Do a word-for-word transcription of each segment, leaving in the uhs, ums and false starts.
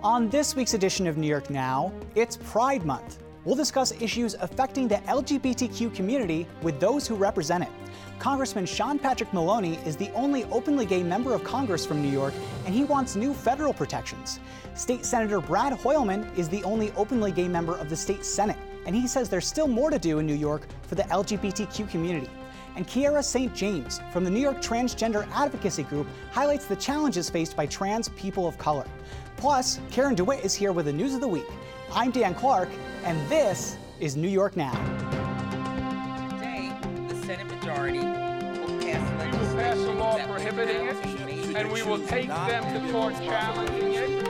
On this week's edition of New York Now, it's Pride Month. We'll discuss issues affecting the L G B T Q community with those who represent it. Congressman Sean Patrick Maloney is the only openly gay member of Congress from New York, and he wants new federal protections. State Senator Brad Hoylman is the only openly gay member of the state Senate, and he says there's still more to do in New York for the L G B T Q community. And Kiara Saint James from the New York Transgender Advocacy Group highlights the challenges faced by trans people of color. Plus, Karen DeWitt is here with the news of the week. I'm Dan Clark, and this is New York Now. Today, the Senate majority will pass legislation. We will pass a law prohibiting it, and we will take them to court challenging it.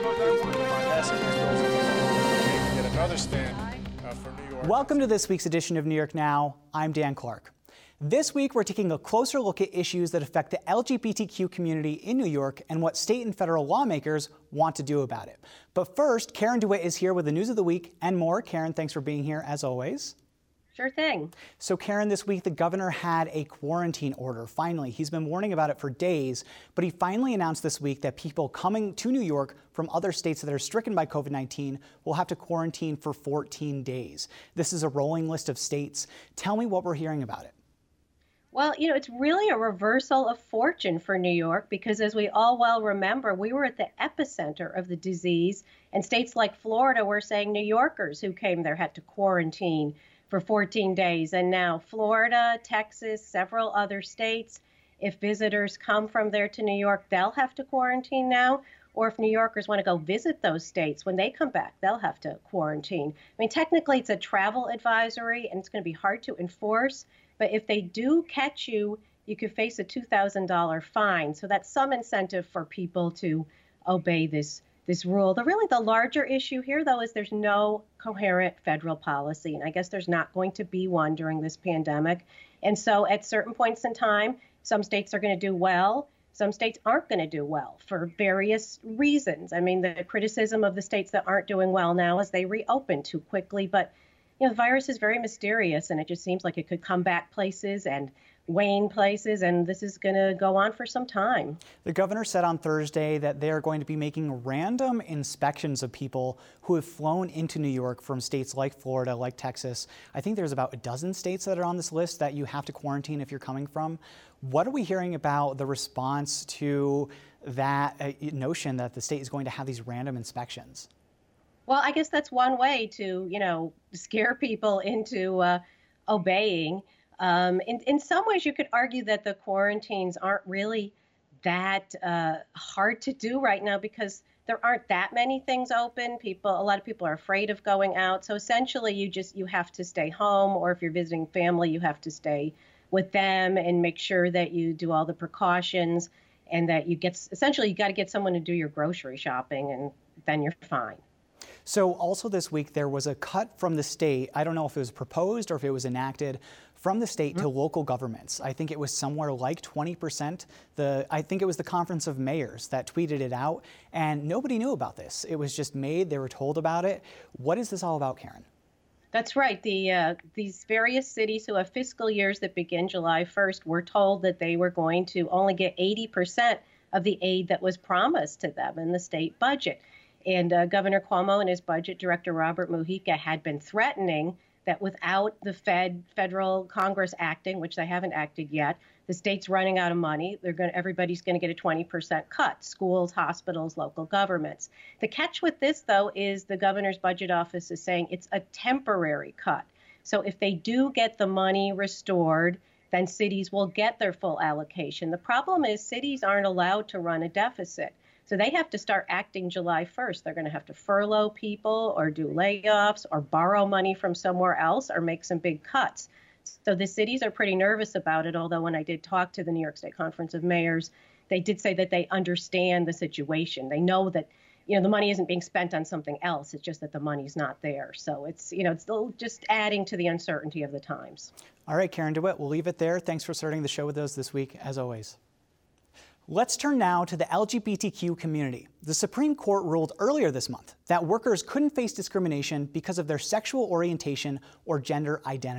Get another stand uh, for New York. Welcome to this week's edition of New York Now. I'm Dan Clark. This week, we're taking a closer look at issues that affect the L G B T Q community in New York and what state and federal lawmakers want to do about it. But first, Karen DeWitt is here with the news of the week and more. Karen, thanks for being here as always. Sure thing. So Karen, this week the governor had a quarantine order. Finally, he's been warning about it for days, but he finally announced this week that people coming to New York from other states that are stricken by COVID nineteen will have to quarantine for fourteen days. This is a rolling list of states. Tell me what we're hearing about it. Well, you know, it's really a reversal of fortune for New York because, as we all well remember, we were at the epicenter of the disease, and states like Florida were saying New Yorkers who came there had to quarantine for fourteen days. And now Florida, Texas, several other states, if visitors come from there to New York, they'll have to quarantine now. Or if New Yorkers want to go visit those states, when they come back, they'll have to quarantine. I mean, technically, it's a travel advisory, and it's going to be hard to enforce. But if they do catch you, you could face a two thousand dollars fine. So that's some incentive for people to obey this, this rule. The really the larger issue here, though, is there's no coherent federal policy. And I guess there's not going to be one during this pandemic. And so at certain points in time, some states are going to do well. Some states aren't going to do well for various reasons. I mean, the criticism of the states that aren't doing well now is they reopen too quickly. But you know, the virus is very mysterious, and it just seems like it could come back places and wane places, and this is going to go on for some time. The governor said on Thursday that they are going to be making random inspections of people who have flown into New York from states like Florida, like Texas. I think there's about a dozen states that are on this list that you have to quarantine if you're coming from. What are we hearing about the response to that uh, notion that the state is going to have these random inspections? Well, I guess that's one way to, you know, scare people into uh, obeying. Um, in, in some ways, you could argue that the quarantines aren't really that uh, hard to do right now because there aren't that many things open. People, a lot of people are afraid of going out. So essentially, you just you have to stay home, or if you're visiting family, you have to stay with them and make sure that you do all the precautions and that you get essentially you got to get someone to do your grocery shopping, and then you're fine. So also this week, there was a cut from the state. I don't know if it was proposed or if it was enacted from the state mm-hmm. to local governments. I think it was somewhere like twenty percent. The I think it was the Conference of Mayors that tweeted it out, and nobody knew about this. It was just made. They were told about it. What is this all about, Karen? That's right. The uh, these various cities who have fiscal years that begin July first were told that they were going to only get eighty percent of the aid that was promised to them in the state budget. And uh, Governor Cuomo and his budget director, Robert Mujica, had been threatening that without the Fed, federal Congress acting, which they haven't acted yet, the state's running out of money. They're going, everybody's going to get a twenty percent cut, schools, hospitals, local governments. The catch with this, though, is the governor's budget office is saying it's a temporary cut. So if they do get the money restored, then cities will get their full allocation. The problem is cities aren't allowed to run a deficit. So they have to start acting July first. They're going to have to furlough people or do layoffs or borrow money from somewhere else or make some big cuts. So the cities are pretty nervous about it, although when I did talk to the New York State Conference of Mayors, they did say that they understand the situation. They know that, you know, the money isn't being spent on something else. It's just that the money's not there. So it's, you know, it's still just adding to the uncertainty of the times. All right, Karen DeWitt, we'll leave it there. Thanks for starting the show with us this week, as always. Let's turn now to the L G B T Q community. The Supreme Court ruled earlier this month that workers couldn't face discrimination because of their sexual orientation or gender identity.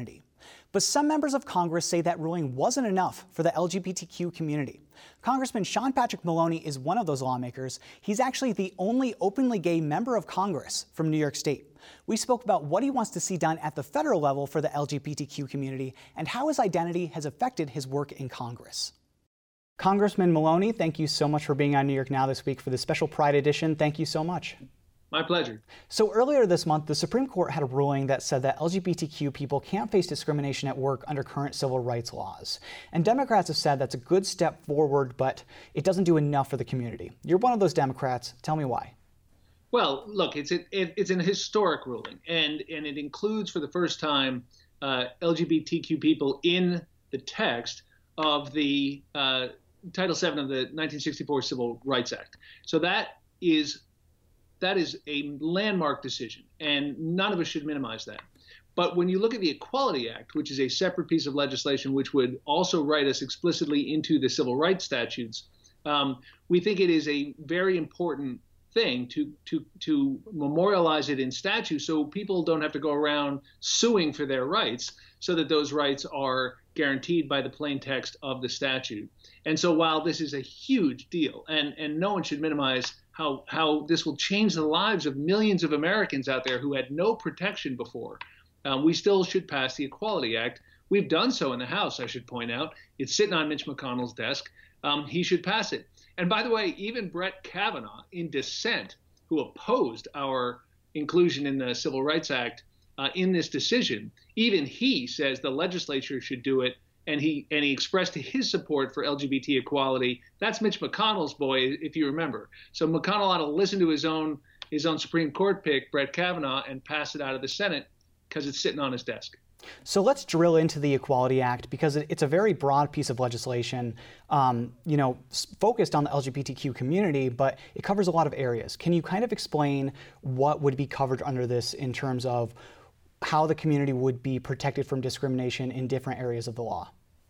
But some members of Congress say that ruling wasn't enough for the L G B T Q community. Congressman Sean Patrick Maloney is one of those lawmakers. He's actually the only openly gay member of Congress from New York State. We spoke about what he wants to see done at the federal level for the L G B T Q community and how his identity has affected his work in Congress. Congressman Maloney, thank you so much for being on New York Now this week for the special Pride edition. Thank you so much. My pleasure. So earlier this month, the Supreme Court had a ruling that said that L G B T Q people can't face discrimination at work under current civil rights laws. And Democrats have said that's a good step forward, but it doesn't do enough for the community. You're one of those Democrats. Tell me why. Well, look, it's a, it, it's an historic ruling, and, and it includes for the first time uh, L G B T Q people in the text of the uh, Title seven of the nineteen sixty-four Civil Rights Act. So that is That is a landmark decision, and none of us should minimize that. But when you look at the Equality Act, which is a separate piece of legislation which would also write us explicitly into the civil rights statutes, um, we think it is a very important thing to, to, to memorialize it in statute so people don't have to go around suing for their rights, so that those rights are guaranteed by the plain text of the statute. And so while this is a huge deal, and, and no one should minimize how how this will change the lives of millions of Americans out there who had no protection before, um, we still should pass the Equality Act. We've done so in the House, I should point out. It's sitting on Mitch McConnell's desk. Um, he should pass it. And by the way, even Brett Kavanaugh, in dissent, who opposed our inclusion in the Civil Rights Act uh, in this decision, even he says the legislature should do it. And he and he expressed his support for L G B T equality. That's Mitch McConnell's boy, if you remember. So McConnell ought to listen to his own his own Supreme Court pick, Brett Kavanaugh, and pass it out of the Senate because it's sitting on his desk. So let's drill into the Equality Act because it's a very broad piece of legislation, um, you know, focused on the L G B T Q community, but it covers a lot of areas. Can you kind of explain what would be covered under this in terms of how the community would be protected from discrimination in different areas of the law?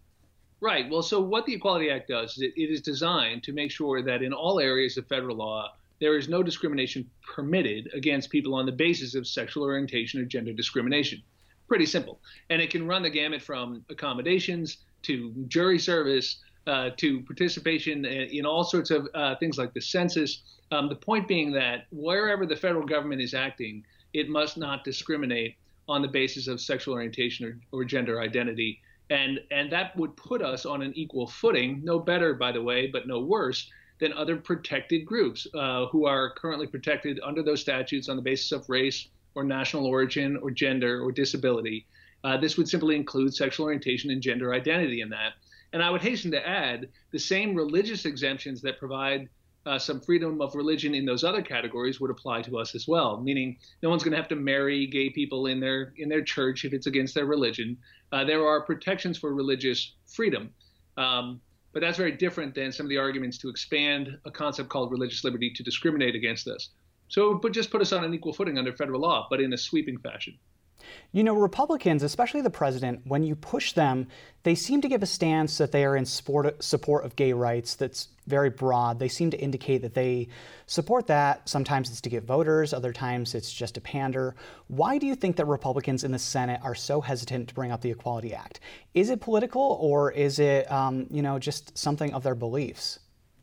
Right. Well, so what the Equality Act does is it, it is designed to make sure that in all areas of federal law, there is no discrimination permitted against people on the basis of sexual orientation or gender discrimination. Pretty simple. And it can run the gamut from accommodations to jury service uh, to participation in all sorts of uh, things like the census. Um, the point being that wherever the federal government is acting, it must not discriminate on the basis of sexual orientation or, or gender identity. And, and that would put us on an equal footing, no better, by the way, but no worse, than other protected groups uh, who are currently protected under those statutes on the basis of race or national origin or gender or disability. Uh, this would simply include sexual orientation and gender identity in that. And I would hasten to add the same religious exemptions that provide Uh, some freedom of religion in those other categories would apply to us as well, meaning no one's going to have to marry gay people in their in their church if it's against their religion. Uh, there are protections for religious freedom, um, but that's very different than some of the arguments to expand a concept called religious liberty to discriminate against us. So it would just put us on an equal footing under federal law, but in a sweeping fashion. You know, Republicans, especially the president, when you push them, they seem to give a stance that they are in support of gay rights that's very broad. They seem to indicate that they support that. Sometimes it's to get voters, other times it's just to pander. Why do you think that Republicans in the Senate are so hesitant to bring up the Equality Act? Is it political, or is it, um, you know, just something of their beliefs?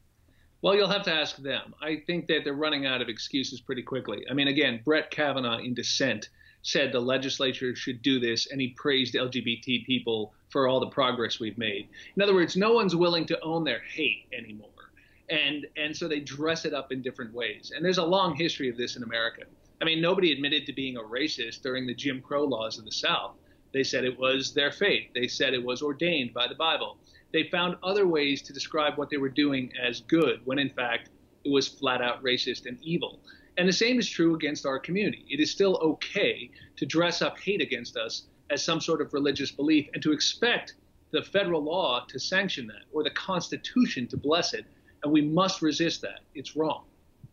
Well, you'll have to ask them. I think that they're running out of excuses pretty quickly. I mean, again, Brett Kavanaugh in dissent said the legislature should do this, and he praised L G B T people for all the progress we've made. In other words, no one's willing to own their hate anymore. And and so they dress it up in different ways. And there's a long history of this in America. I mean, nobody admitted to being a racist during the Jim Crow laws of the South. They said it was their faith. They said it was ordained by the Bible. They found other ways to describe what they were doing as good, when in fact it was flat out racist and evil. And the same is true against our community. It is still okay to dress up hate against us as some sort of religious belief and to expect the federal law to sanction that or the Constitution to bless it. And we must resist that. It's wrong.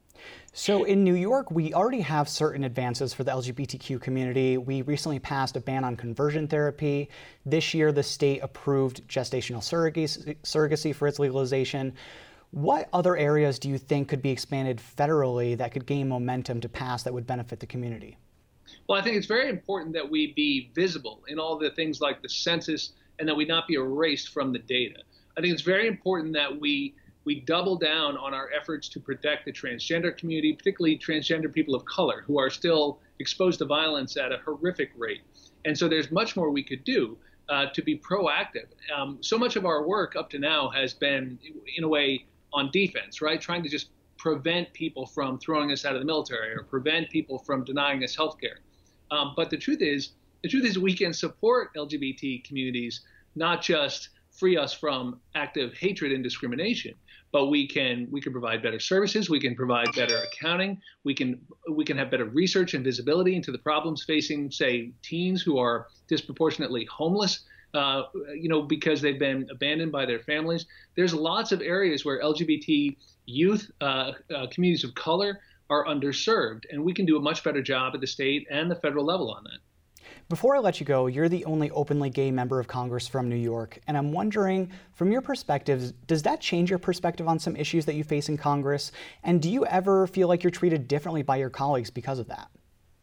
So in New York, we already have certain advances for the L G B T Q community. We recently passed a ban on conversion therapy. This year, the state approved gestational surrogacy, surrogacy for its legalization. What other areas do you think could be expanded federally that could gain momentum to pass that would benefit the community? Well, I think it's very important that we be visible in all the things like the census and that we not be erased from the data. I think it's very important that we we double down on our efforts to protect the transgender community, particularly transgender people of color who are still exposed to violence at a horrific rate. And so there's much more we could do uh, to be proactive. Um, so much of our work up to now has been, in a way, on defense, right? Trying to just prevent people from throwing us out of the military or prevent people from denying us health care. Um, but the truth is, the truth is we can support L G B T communities, not just free us from active hatred and discrimination, but we can we can provide better services, we can provide better accounting, we can we can have better research and visibility into the problems facing, say, teens who are disproportionately homeless, uh, you know, because they've been abandoned by their families. There's lots of areas where L G B T youth, uh, uh, communities of color are underserved, and we can do a much better job at the state and the federal level on that. Before I let you go, you're the only openly gay member of Congress from New York, and I'm wondering, from your perspective, does that change your perspective on some issues that you face in Congress? And do you ever feel like you're treated differently by your colleagues because of that?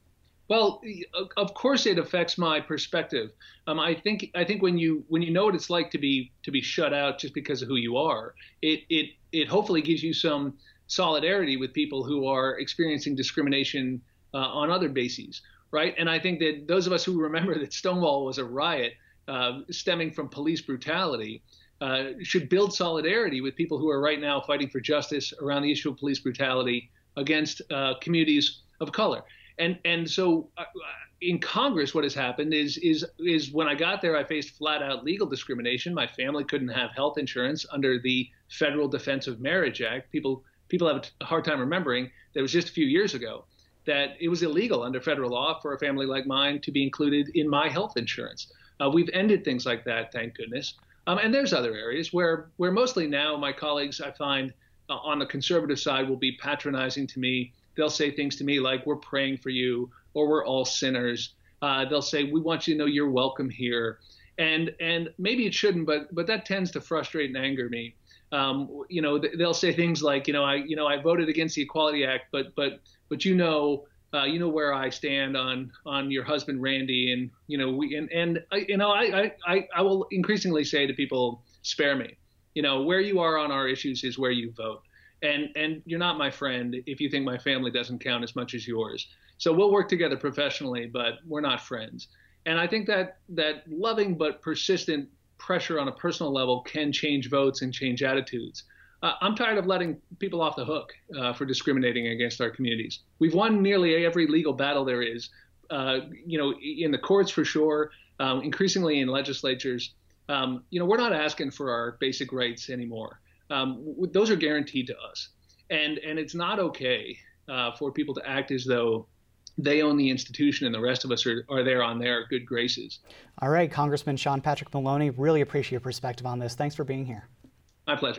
Well, of course it affects my perspective. Um, I think I think when you when you know what it's like to be to be shut out just because of who you are, it it it hopefully gives you some solidarity with people who are experiencing discrimination uh, on other bases. Right. And I think that those of us who remember that Stonewall was a riot uh, stemming from police brutality uh, should build solidarity with people who are right now fighting for justice around the issue of police brutality against uh, communities of color. And and so uh, in Congress, what has happened is is is when I got there, I faced flat out legal discrimination. My family couldn't have health insurance under the Federal Defense of Marriage Act. People people have a hard time remembering that it was just a few years ago that it was illegal under federal law for a family like mine to be included in my health insurance. Uh, we've ended things like that, thank goodness. Um, and there's other areas where, where mostly now my colleagues, I find, uh, on the conservative side will be patronizing to me. They'll say things to me like, we're praying for you, or we're all sinners. Uh, they'll say, we want you to know you're welcome here. And and maybe it shouldn't, but but that tends to frustrate and anger me. Um, you know, they'll say things like, you know, I, you know, I voted against the Equality Act, but, but, but you know, uh, you know where I stand on, on your husband Randy, and you know, we, and, and you know, I, I, I will increasingly say to people, spare me. You know, where you are on our issues is where you vote, and, and you're not my friend if you think my family doesn't count as much as yours. So we'll work together professionally, but we're not friends. And I think that that loving but persistent pressure on a personal level can change votes and change attitudes. Uh, I'm tired of letting people off the hook uh, for discriminating against our communities. We've won nearly every legal battle there is, uh, you know, in the courts for sure, um, increasingly in legislatures. Um, you know, we're not asking for our basic rights anymore. Um, w- those are guaranteed to us. And, and it's not okay uh, for people to act as though they own the institution and the rest of us are, are there on their good graces. All right, Congressman Sean Patrick Maloney, really appreciate your perspective on this. Thanks for being here. My pleasure.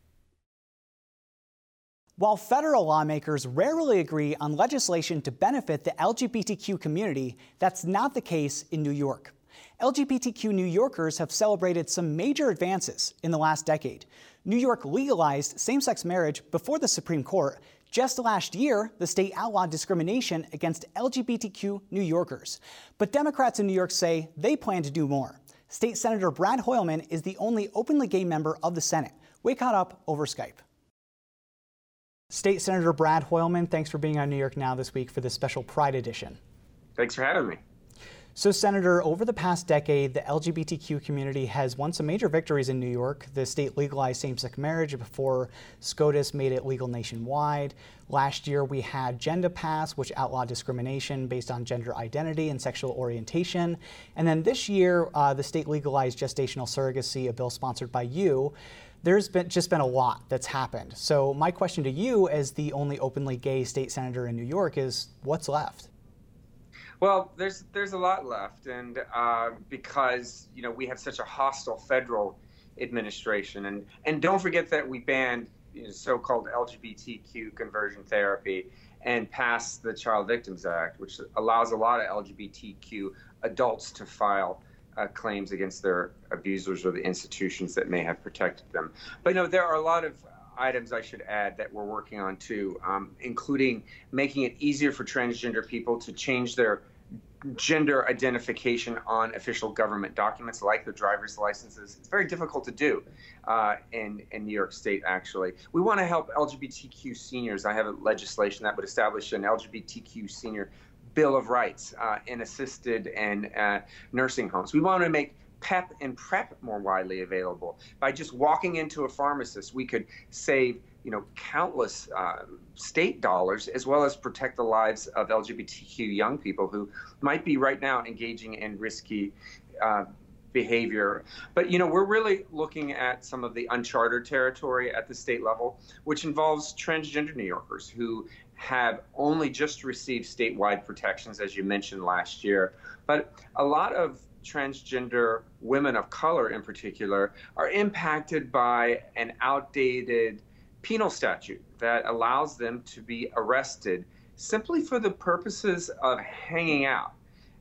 While federal lawmakers rarely agree on legislation to benefit the L G B T Q community, that's not the case in New York. L G B T Q New Yorkers have celebrated some major advances in the last decade. New York legalized same-sex marriage before the Supreme Court. Just last year, the state outlawed discrimination against L G B T Q New Yorkers. But Democrats in New York say they plan to do more. State Senator Brad Hoylman is the only openly gay member of the Senate. We caught up over Skype. State Senator Brad Hoylman, thanks for being on New York Now this week for this special Pride edition. Thanks for having me. So, Senator, over the past decade, the L G B T Q community has won some major victories in New York. The state legalized same-sex marriage before SCOTUS made it legal nationwide. Last year, we had Gender Pass, which outlawed discrimination based on gender identity and sexual orientation. And then this year, uh, the state legalized gestational surrogacy, a bill sponsored by you. There's been just been a lot that's happened. So my question to you, as the only openly gay state senator in New York, is what's left? Well, there's there's a lot left, and uh, because you know we have such a hostile federal administration, and and don't forget that we banned you know, so-called L G B T Q conversion therapy and passed the Child Victims Act, which allows a lot of L G B T Q adults to file uh, claims against their abusers or the institutions that may have protected them. But you know there are a lot of items I should add that we're working on too, um, including making it easier for transgender people to change their gender identification on official government documents like their driver's licenses. It's very difficult to do uh, in, in New York State, actually. We want to help L G B T Q seniors. I have a legislation that would establish an L G B T Q senior Bill of Rights uh, in assisted and uh, nursing homes. We want to make PEP and PrEP more widely available. By just walking into a pharmacist, we could save you know, countless uh, state dollars, as well as protect the lives of L G B T Q young people who might be right now engaging in risky uh, behavior. But, you know, we're really looking at some of the uncharted territory at the state level, which involves transgender New Yorkers who have only just received statewide protections, as you mentioned last year. But a lot of transgender women of color in particular are impacted by an outdated penal statute that allows them to be arrested simply for the purposes of hanging out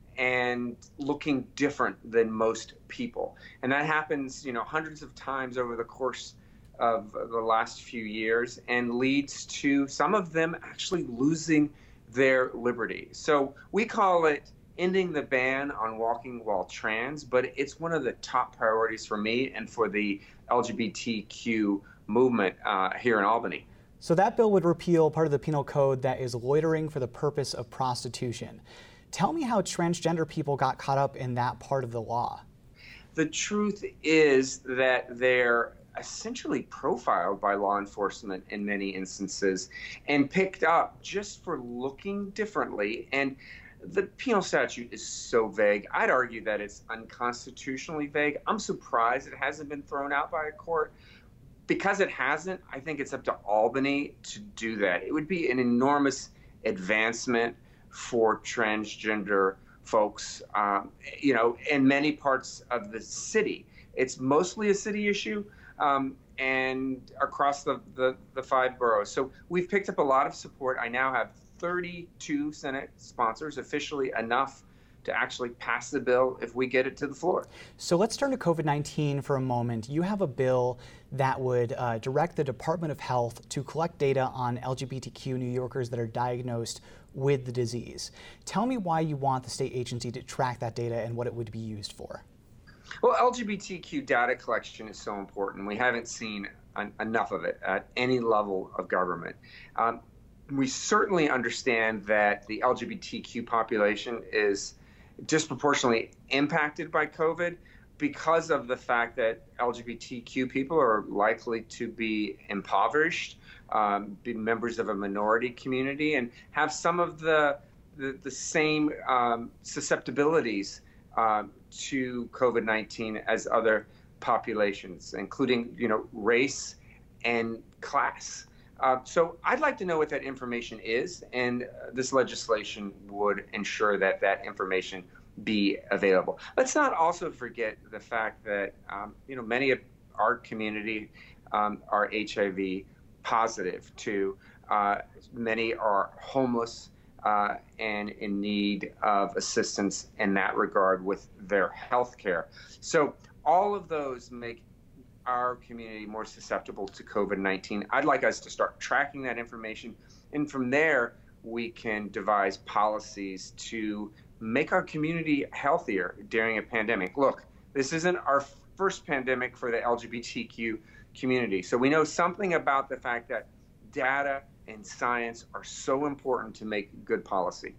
and looking different than most people. And that happens, you know, hundreds of times over the course of the last few years and leads to some of them actually losing their liberty. So we call it ending the ban on walking while trans, but it's one of the top priorities for me and for the L G B T Q movement uh, here in Albany. So that bill would repeal part of the penal code that is loitering for the purpose of prostitution. Tell me how transgender people got caught up in that part of the law. The truth is that they're essentially profiled by law enforcement in many instances and picked up just for looking differently. And the penal statute is so vague. I'd argue that it's unconstitutionally vague. I'm surprised it hasn't been thrown out by a court. Because it hasn't, I think it's up to Albany to do that. It would be an enormous advancement for transgender folks, um, you know, in many parts of the city. It's mostly a city issue um, and across the, the, the five boroughs. So we've picked up a lot of support. I now have thirty-two Senate sponsors, officially enough to actually pass the bill if we get it to the floor. So let's turn to COVID nineteen for a moment. You have a bill that would uh, direct the Department of Health to collect data on L G B T Q New Yorkers that are diagnosed with the disease. Tell me why you want the state agency to track that data and what it would be used for. Well, L G B T Q data collection is so important. We haven't seen an, enough of it at any level of government. Um, we certainly understand that the L G B T Q population is disproportionately impacted by COVID because of the fact that L G B T Q people are likely to be impoverished, um, be members of a minority community, and have some of the the, the same um, susceptibilities uh, to COVID nineteen as other populations, including, you know, race and class. Uh, so I'd like to know what that information is, and uh, this legislation would ensure that that information be available. Let's not also forget the fact that, um, you know, many of our community um, are H I V positive too. Uh, many are homeless uh, and in need of assistance in that regard with their health care. So all of those make our community more susceptible to COVID nineteen. I'd like us to start tracking that information, and from there we can devise policies to make our community healthier during a pandemic. Look, this isn't our first pandemic for the L G B T Q community, so we know something about the fact that data and science are so important to make good policy.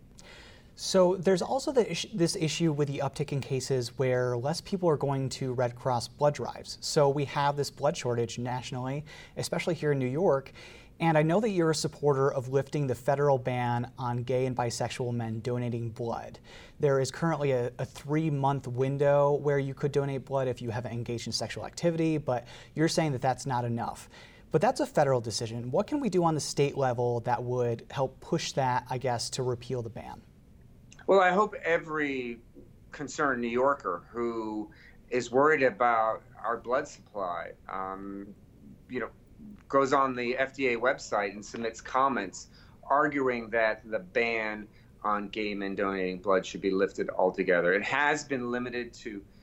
So there's also the is- this issue with the uptick in cases where less people are going to Red Cross blood drives. So we have this blood shortage nationally, especially here in New York. And I know that you're a supporter of lifting the federal ban on gay and bisexual men donating blood. There is currently a, a three-month window where you could donate blood if you haven't engaged in sexual activity, but you're saying that that's not enough. But that's a federal decision. What can we do on the state level that would help push that, I guess, to repeal the ban? Well, I hope every concerned New Yorker who is worried about our blood supply, um, you know, goes on the F D A website and submits comments arguing that the ban on gay men donating blood should be lifted altogether. It has been limited to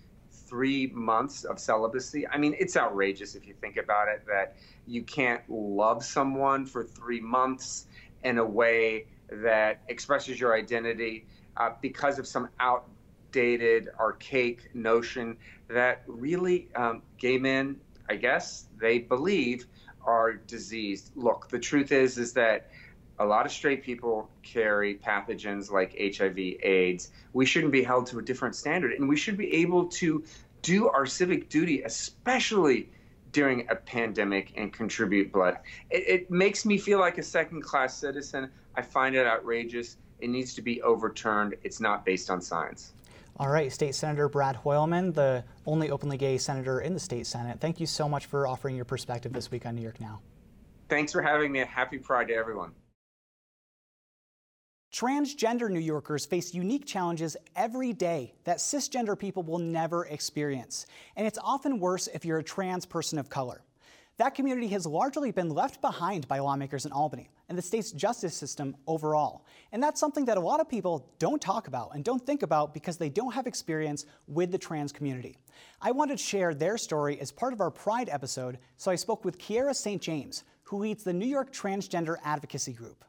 three months of celibacy. I mean, it's outrageous if you think about it, that you can't love someone for three months in a way that expresses your identity uh, because of some outdated, archaic notion that really um, gay men, I guess, they believe are diseased. Look, the truth is, is that a lot of straight people carry pathogens like H I V, AIDS. We shouldn't be held to a different standard, and we should be able to do our civic duty, especially during a pandemic, and contribute blood. It, it makes me feel like a second-class citizen. I find it outrageous. It needs to be overturned. It's not based on science. All right, State Senator Brad Hoylman, the only openly gay senator in the state Senate. Thank you so much for offering your perspective this week on New York Now. Thanks for having me. Happy Pride to everyone. Transgender New Yorkers face unique challenges every day that cisgender people will never experience. And it's often worse if you're a trans person of color. That community has largely been left behind by lawmakers in Albany and the state's justice system overall. And that's something that a lot of people don't talk about and don't think about because they don't have experience with the trans community. I wanted to share their story as part of our Pride episode, so I spoke with Kiera Saint James, who leads the New York Transgender Advocacy Group.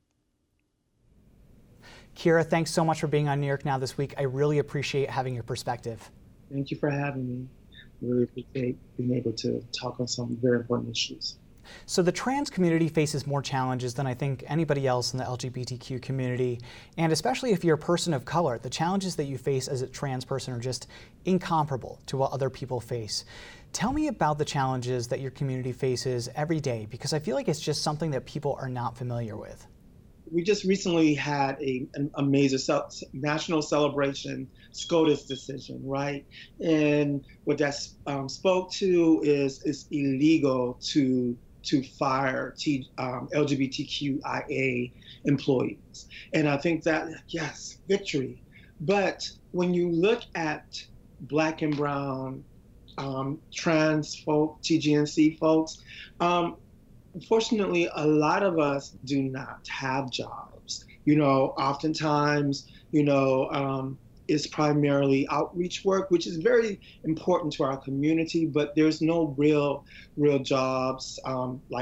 Kiera, thanks so much for being on New York Now this week. I really appreciate having your perspective. Thank you for having me. Really appreciate being able to talk on some very important issues. So the trans community faces more challenges than I think anybody else in the L G B T Q community, and especially if you're a person of color, the challenges that you face as a trans person are just incomparable to what other people face. Tell me about the challenges that your community faces every day, because I feel like it's just something that people are not familiar with. We just recently had a, a major ce- national celebration, SCOTUS decision, right? And what that um, spoke to is it's illegal to to fire T, um, L G B T Q I A employees. And I think that, yes, victory. But when you look at Black and brown um, trans folk, T G N C folks, um, unfortunately, a lot of us do not have jobs. You know, oftentimes, you know, um, it's primarily outreach work, which is very important to our community, but there's no real, real jobs, um, like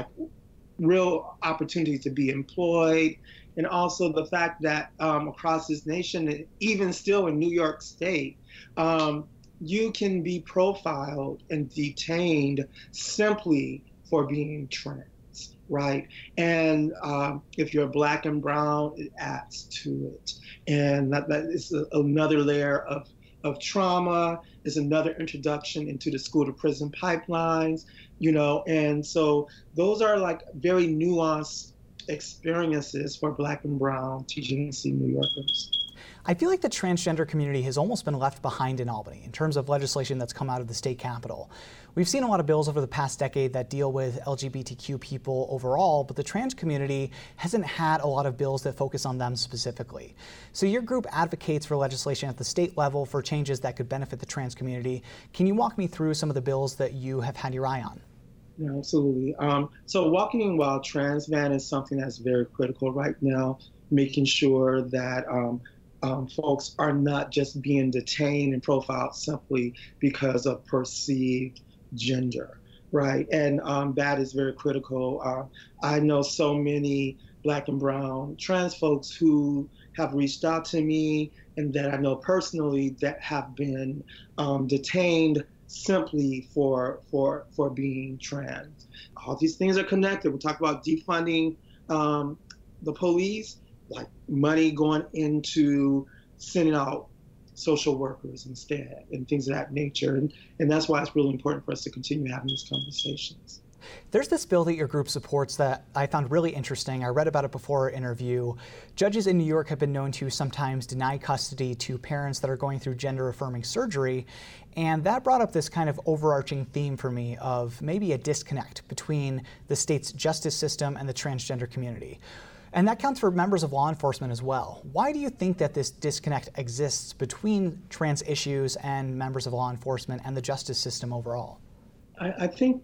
real opportunities to be employed. And also the fact that um, across this nation, even still in New York State, um, you can be profiled and detained simply for being trans. Right. And um, if you're Black and brown, it adds to it. And that, that is a, another layer of, of trauma, is another introduction into the school to prison pipelines, you know. And so those are like very nuanced experiences for Black and brown T G N C New Yorkers. I feel like the transgender community has almost been left behind in Albany in terms of legislation that's come out of the state capitol. We've seen a lot of bills over the past decade that deal with L G B T Q people overall, but the trans community hasn't had a lot of bills that focus on them specifically. So your group advocates for legislation at the state level for changes that could benefit the trans community. Can you walk me through some of the bills that you have had your eye on? Yeah, absolutely. Um, so Walking While Trans Van is something that's very critical right now, making sure that um, Um, folks are not just being detained and profiled simply because of perceived gender, right? And um, that is very critical. Uh, I know so many Black and brown trans folks who have reached out to me and that I know personally that have been um, detained simply for for for being trans. All these things are connected. We talk about defunding um, the police, like money going into sending out social workers instead and things of that nature. And, and that's why it's really important for us to continue having these conversations. There's this bill that your group supports that I found really interesting. I read about it before our interview. Judges in New York have been known to sometimes deny custody to parents that are going through gender-affirming surgery. And that brought up this kind of overarching theme for me of maybe a disconnect between the state's justice system and the transgender community. And that counts for members of law enforcement as well. Why do you think that this disconnect exists between trans issues and members of law enforcement and the justice system overall? I, I think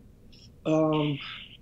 um,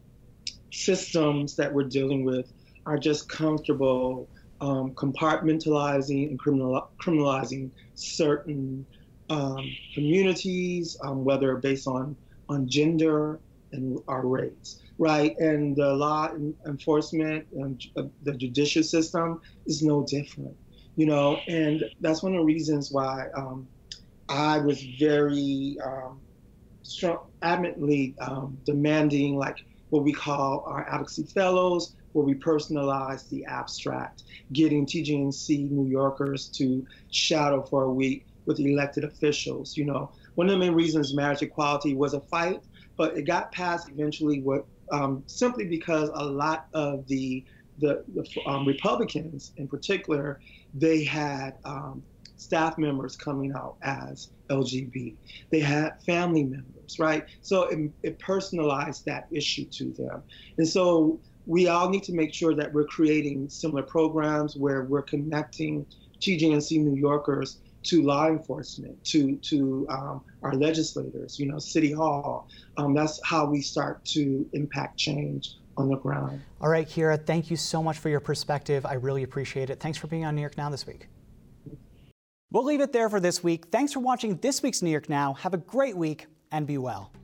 systems that we're dealing with are just comfortable um, compartmentalizing and criminal, criminalizing certain um, communities, um, whether based on, on gender and our race, right? And the law enforcement and the judicial system is no different, you know, and that's one of the reasons why um, I was very um, strong, adamantly um, demanding like what we call our advocacy fellows, where we personalize the abstract, getting T G N C New Yorkers to shadow for a week with elected officials. You know, one of the main reasons marriage equality was a fight, but it got passed eventually what, um, simply because a lot of the, the, the um, Republicans in particular, they had um, staff members coming out as L G B T. They had family members, right? So it, it personalized that issue to them. And so we all need to make sure that we're creating similar programs where we're connecting T G N C New Yorkers to law enforcement, to to um, our legislators, you know, City Hall. Um, that's how we start to impact change on the ground. All right, Kira, thank you so much for your perspective. I really appreciate it. Thanks for being on New York Now this week. We'll leave it there for this week. Thanks for watching this week's New York Now. Have a great week and be well.